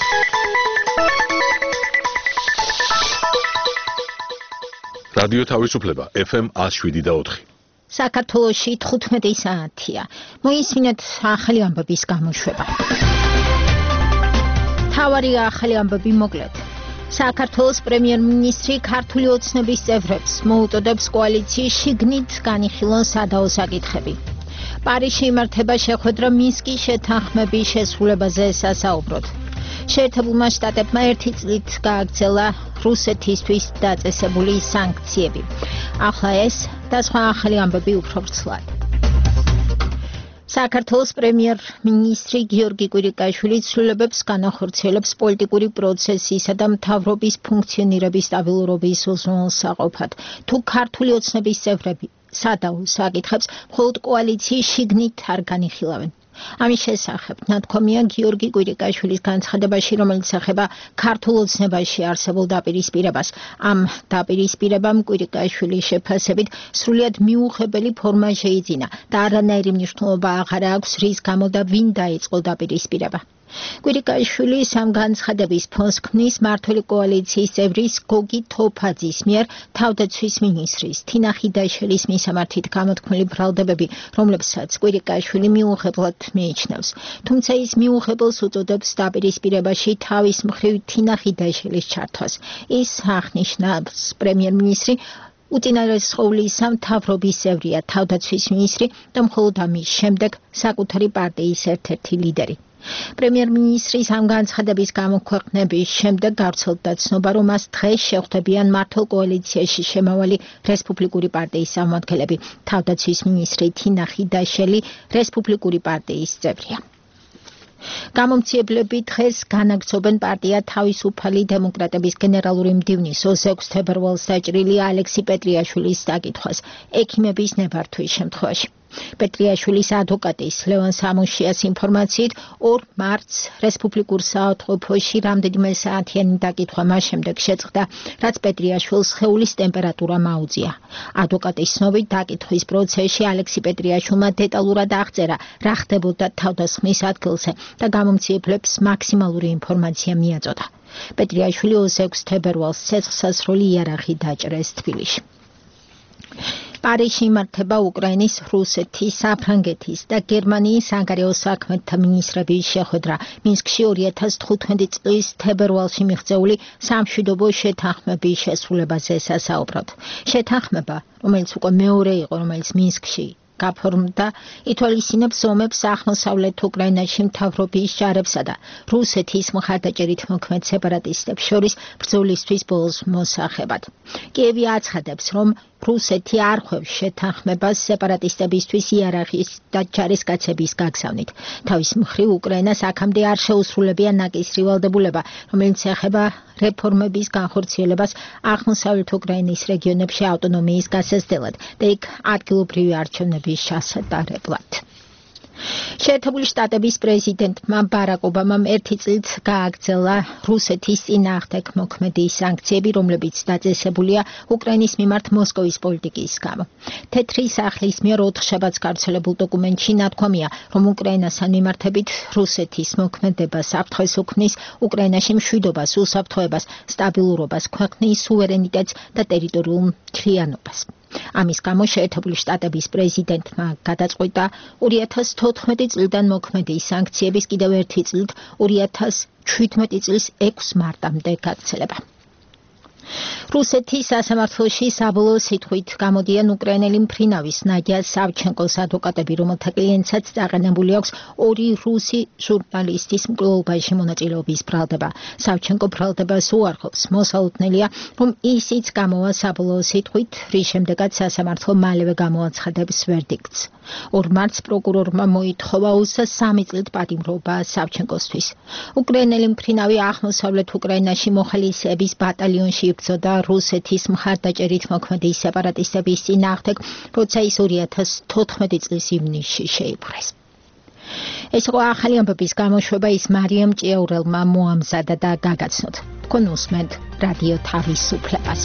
რადიო თავისუფლება FM 107.4. საქართველოში 15 საათია. მოისმინეთ ახალი ამბების გამოშვება. თავარი ახალი ამბები მოკლედ. საქართველოს პრემიერ-მინისტრი ქართული ოცნების წევრებს მოუწოდებს კოალიციის შიგნით განიხილონ სადაო საკითხები. პარიზში იმართება შეხვედრა მინსკის შეთანხმების შესრულებაზე სასაუბროდ. შეერთებულმა შტატებმა ერთი წლით გააგრძელა რუსეთისთვის დაწესებული სანქციები. ახლა ეს და სხვა ახალი ამბები უფრო ვრცლად. საქართველოს პრემიერ-მინისტრი გიორგი კვირიკაშვილი ცვლილებებს განახორციელებს პოლიტიკური პროცესისა და მთავრობის ფუნქციონირების სტაბილურობის უზრუნველსაყოფად. თუ ქართული ოცნების წევრები სადაო საკითხებს მხოლოდ კოალიციის შიგნით არ განიხილავენ. ამის შესახებ ნათქვამია გიორგი კვირიკაშვილის განცხადებაში, რომელიც ეხება ქართულ ოცნებაში არსებულ დაპირისპირებას. ამ დაპირისპირებამ კვირიკაშვილის შეფასებით სრულიად მიუღებელი ფორმა შეიძინა და არანაირი მნიშვნელობა აღარ აქვს, რის გამო და ვინ დაიწყო დაპირისპირება. კვირიკაშვილის ამ განცხადების ფონს ქმნის მმართველი კოალიციის წევრის გოგი თოფაძის მიერ თავდაცვის მინისტრის თინა ხიდაშელის მისამართით გამოთქმული ბრალდებები, რომლებსაც კვირიკაშვილი მიუღებლად მიიჩნევს. თუმცა ის მიუღებელს უწოდებს დაპირისპირებაში თავის მხრივ თინა ხიდაშელის ჩართვას. ის აღნიშნავს პრემიერ-მინისტრი უწინარესწავლისა მთავრობის წევრია, თავდაცვის მინისტრი და მხოლოდ ამის შემდეგ საკუთარი პარტიის ერთ-ერთი ლიდერი. პრემიერ-მინისტრის ამ განცხადების გამოქვეყნების შემდეგ გავრცელდა ცნობა, რომ მას დღეს შეხვდებიან მმართველ კოალიციაში შემავალი რესპუბლიკური პარტიის წარმომადგენლები. თავდაცვის მინისტრი თინა ხიდაშელი რესპუბლიკური პარტიის წევრია. გამომცემლები დღეს განაგრძობენ პარტია თავისუფალი დემოკრატების გენერალური მდივნის 26 თებერვალს დაჭრილი ალექსი პეტრიაშვილის დაკითხვას ექიმების ნებართვის შემთხვევაში. პეტრიაშვილის ადვოკატის ლევან სამუშიას ინფორმაციით 2 მარტს რესპუბლიკურ საავადმყოფოში რამდენიმე საათიანი დაკითხვა მას შემდეგ შეწყდა, რაც პეტრიაშვილს სხეულის ტემპერატურა მაუწია. ადვოკატის ცნობით დაკითხვის პროცესში ალექსი პეტრიაშვილმა დეტალურად აღწერა, რა ხდებოდა თავდასხმის ადგილზე და გამომცემლებს მაქსიმალური ინფორმაცია მიაწოდა. პეტრიაშვილი 26 თებერვალს ცეცხლსასროლი იარაღი დაჭრეს თბილისში. პარიზში იმართება უკრაინის, რუსეთის, საფრანგეთის და გერმანიის საგარეო საქმეთა მინისტრების შეხვედრა. მინსკში 2015 წლის თებერვალში მიღწეული სამშვიდობო შეთანხმების შესრულებაზე სასაუბროდ. შეთანხმება, რომელიც უკვე მეორე იყო, რომელიც მინსკში გაფორმდა, ითვალისწინებს ომებს აღმოსავლეთ უკრაინაში მთავრობის ჯარებსა და რუსეთის მხარდაჭერით მოქმედ სეპარატისტებს შორის ბრძოლისთვის ბოლოს მოსახებად. კიევი აცხადებს, რომ რუსეთი არ ხვევს შეთანხმებას სეპარატისტებისთვის იარაღის და ჯარისკაცების გაგზავნით. თავის მხრივ უკრაინას აქამდე არ შეუსრულებია ნაკისრი ვალდებულება, რომელიც ეხება რეფორმების განხორციელებას აღმოსავლეთ უკრაინის რეგიონებში ავტონომიის გასაზრდელად და იქ ადგილობრივი არჩევნების ჩასატარებლად. შეერთებული შტატების პრეზიდენტმა ბარაკ ობამამ ერთი წლით გააგრძელა რუსეთის წინააღმდეგ მოქმედი სანქციები, რომლებიც დაწესებულია უკრაინის მიმართ მოსკოვის პოლიტიკის გამო. თეთრი სახლის მიერ 4 შაბათს გავრცელებულ დოკუმენტში ნათქვამია, რომ უკრაინასთან მიმართებით რუსეთის მოქმედება საფრთხეს უქმნის უკრაინაში მშვიდობას, უსაფრთხოებას, სტაბილურობას, ქვეყნის სუვერენიტეტს და ტერიტორიულ მთლიანობას. ამის გამო შეერთებული შტატების პრეზიდენტმა გადაწყვიტა 2014 წლიდან მოქმედი სანქციების კიდევ ერთი წლით 2017 წლის 6 მარტამდე გაგრძელება. რუსეთის სასამართლოში საბოლოო სიტყვით გამოდიან უკრაინელი მფრინავის ნადია სავჩენკოს ადვოკატები, რომელთა კლიენტსაც დაყენებული აქვს 2 რუსი ჟურნალისტის მკვლელობაში მონაწილეობის ბრალდება. სავჩენკო ბრალდებას უარყოფს. მოსალოდნელია, რომ ისიც გამოვა საბოლოო სიტყვით, რის შემდეგაც სასამართლო მალევე გამოაცხადებს ვერდიქტს. 2 მარტს პროკურორმა მოითხოვა 23 წლით პატიმრობა სავჩენკოსთვის. უკრაინელი მფრინავი აღმოსავლეთ უკრაინაში მოხალისეების ბატალიონში იბრძოდა რუსეთის მხარდაჭერით მოქმედი სეპარატისტების წინააღმდეგ, როცა ის 2014 წლის ივნისში შეიპყრეს. ეს იყო ახალი ამბების გამოშვება, ის მარიამ ჭიაურელმა მოამზადა და გაგაცნოთ. თქვენ უსმენთ რადიო თავისუფლებას.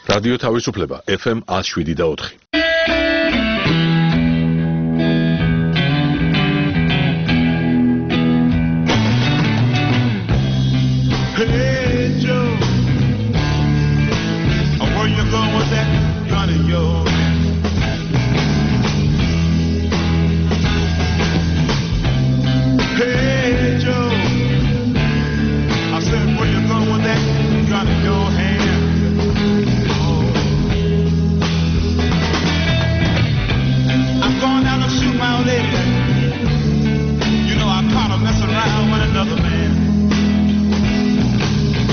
რადიო თავისუფლება FM 107.4. Hey Joe, where you going with that gun of yours? Hey Joe, I said where you going with that gun in your hand? I'm going out to shoot my old lady. You know I caught her messing around with another man.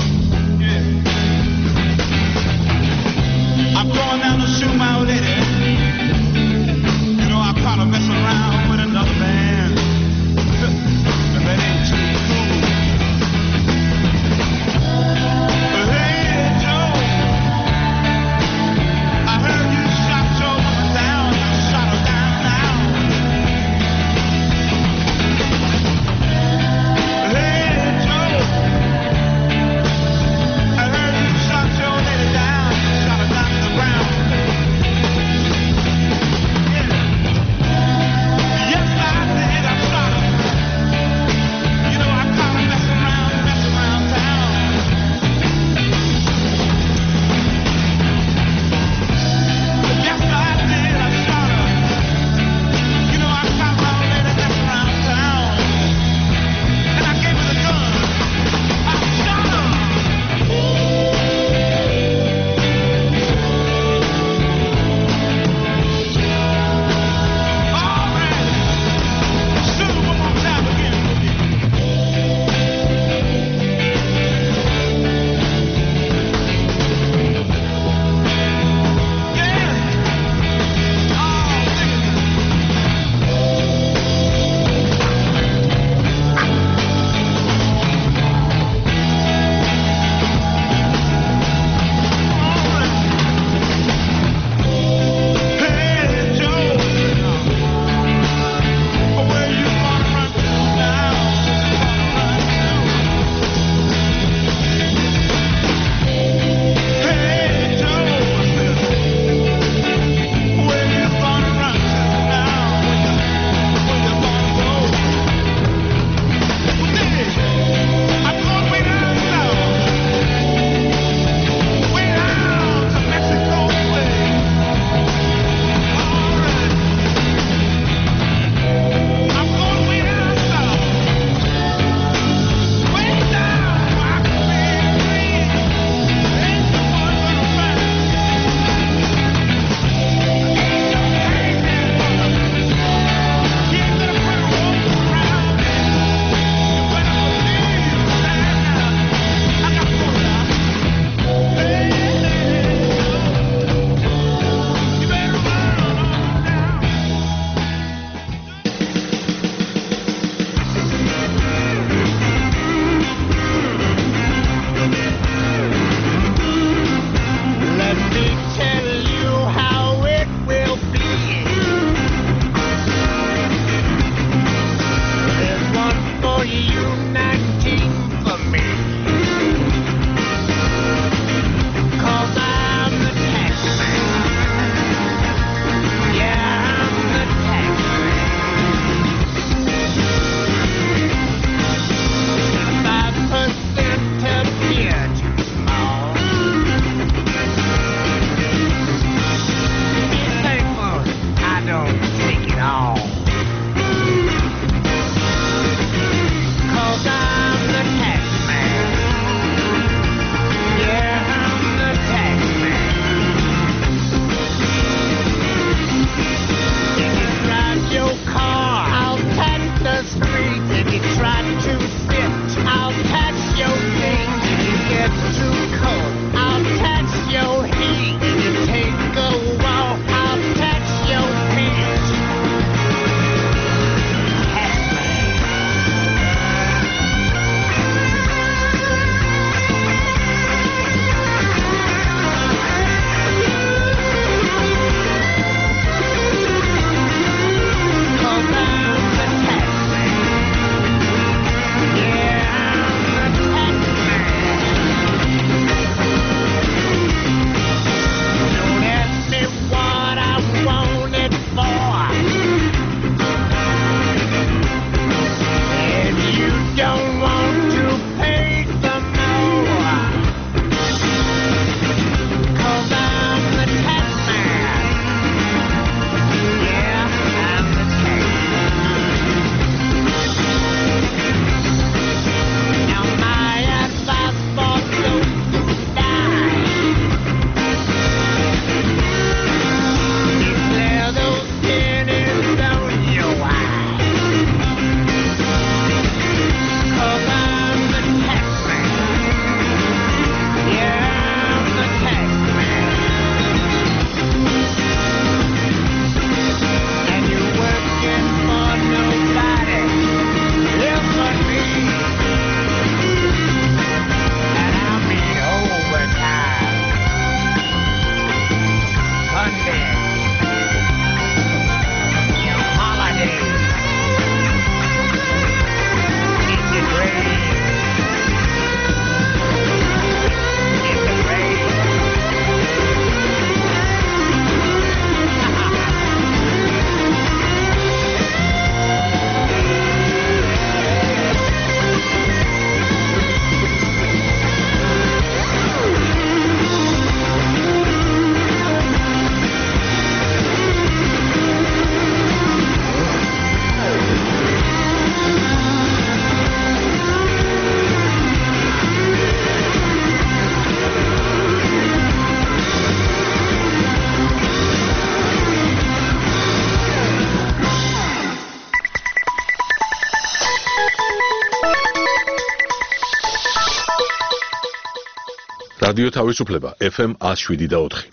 რადიო თავისუფლება FM 107.4.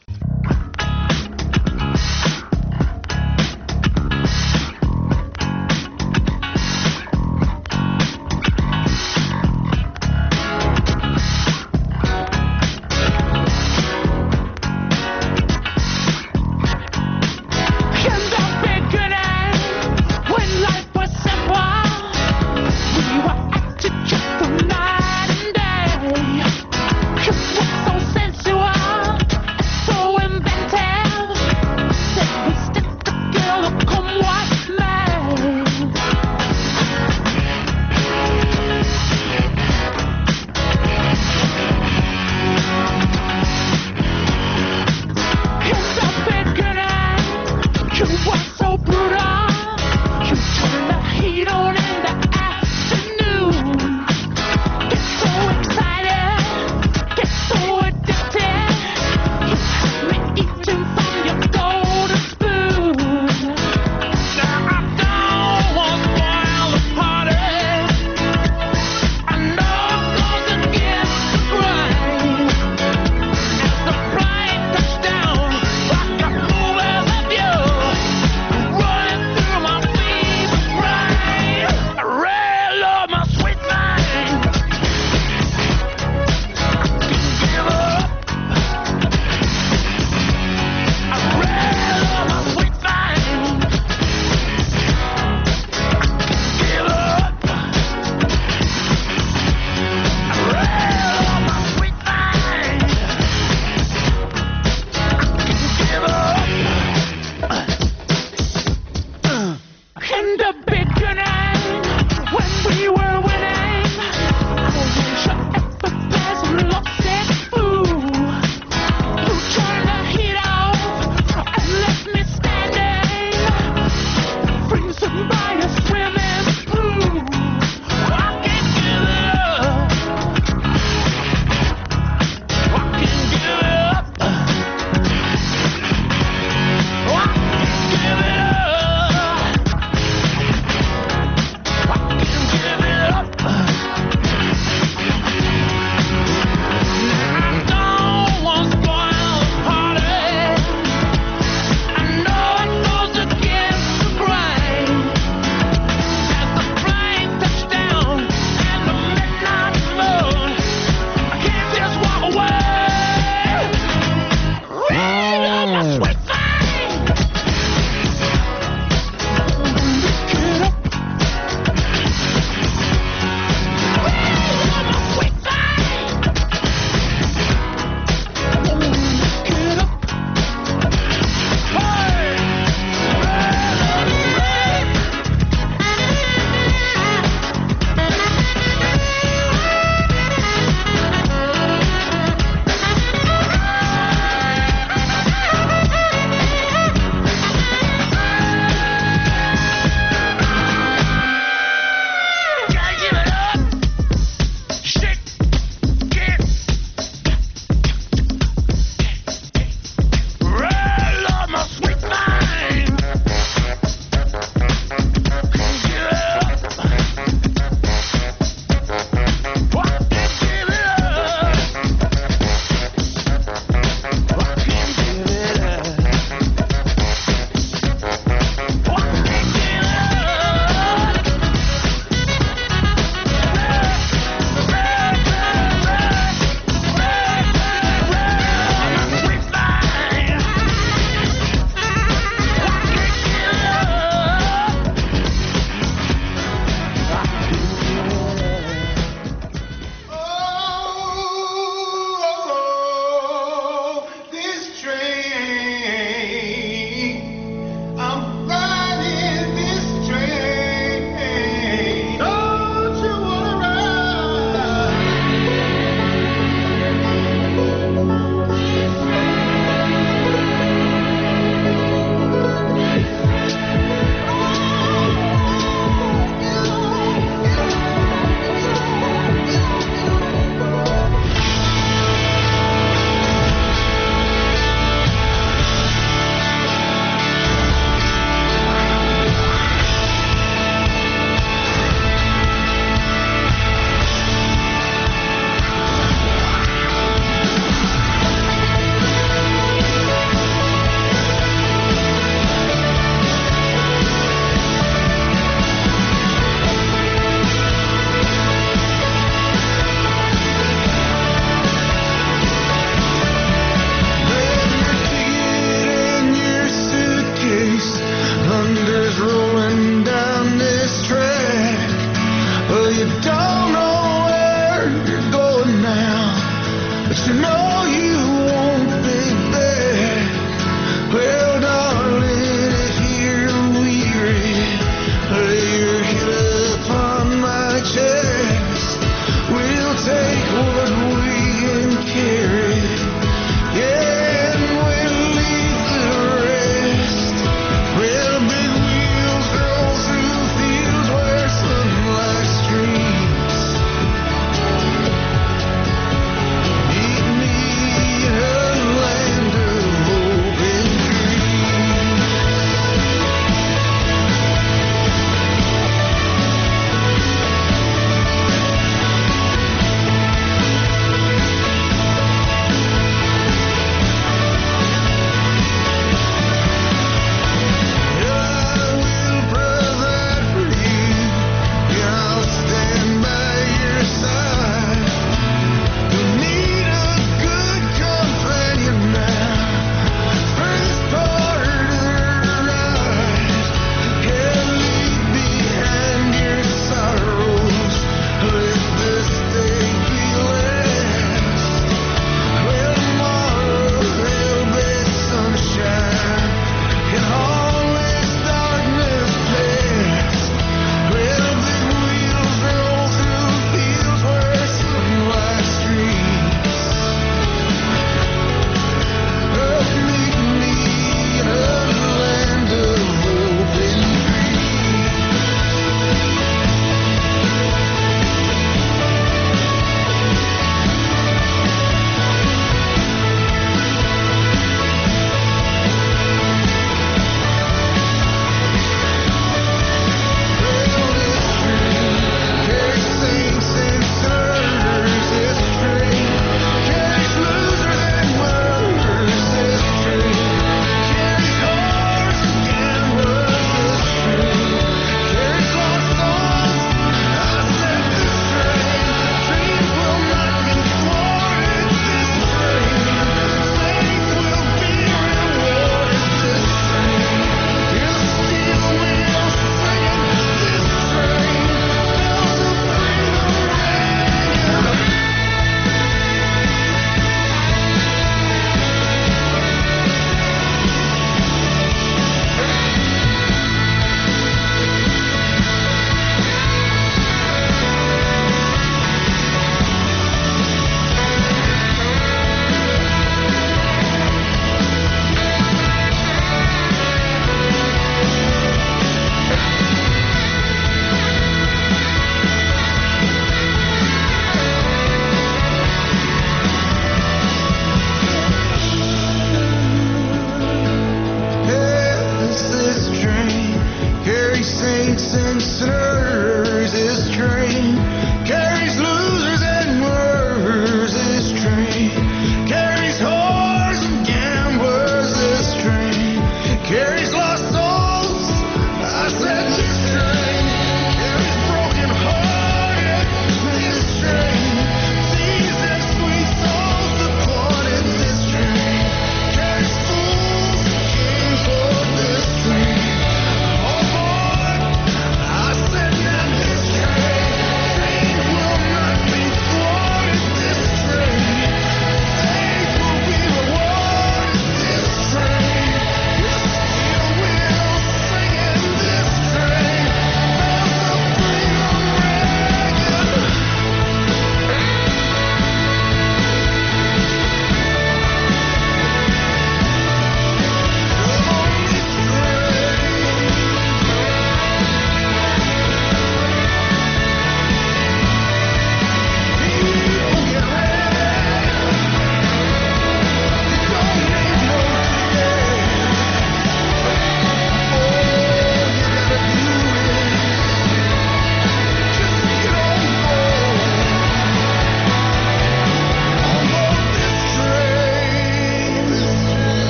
So sensual, so but you know you won't be back. Well, darling, if you're weary, lay your head upon my chest. We'll take what we can carry, yeah, and we'll leave the rest. Well, big wheels roll through fields where sunlight streams. Meet me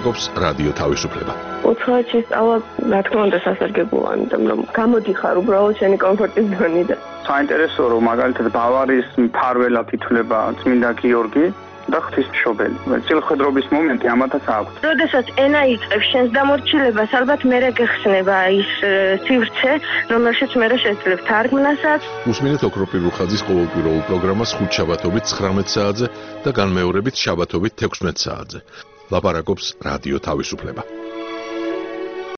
ლაპარაკობს რადიო თავისუფლება. უცხოეთში სწავლა, რა თქმა უნდა, სასარგებლოა, იმიტომ რომ გამოდიხარ უბრალოდ შენი კომფორტის ზონიდან. საინტერესოა, რომ მაგალითად ბავარიის მფარველად ითვლება წმინდა გიორგი და ღვთისმშობელი. წილხვედრობის მომენტი ამათაც აქვს. როდესაც ენა იწყებს შენს დამორჩილებას, ალბათ მერე გეხსნება ის სივრცე, რომელშიც მერე შეძლებ თარგმნასაც. უსმინეთ ოქროპირ რუხაძის ყოველკვირეულ პროგრამას ხუთშაბათობით 19 საათზე და განმეორებით შაბათობით 16 საათზე. ლაპარაკობს რადიო თავისუფლება.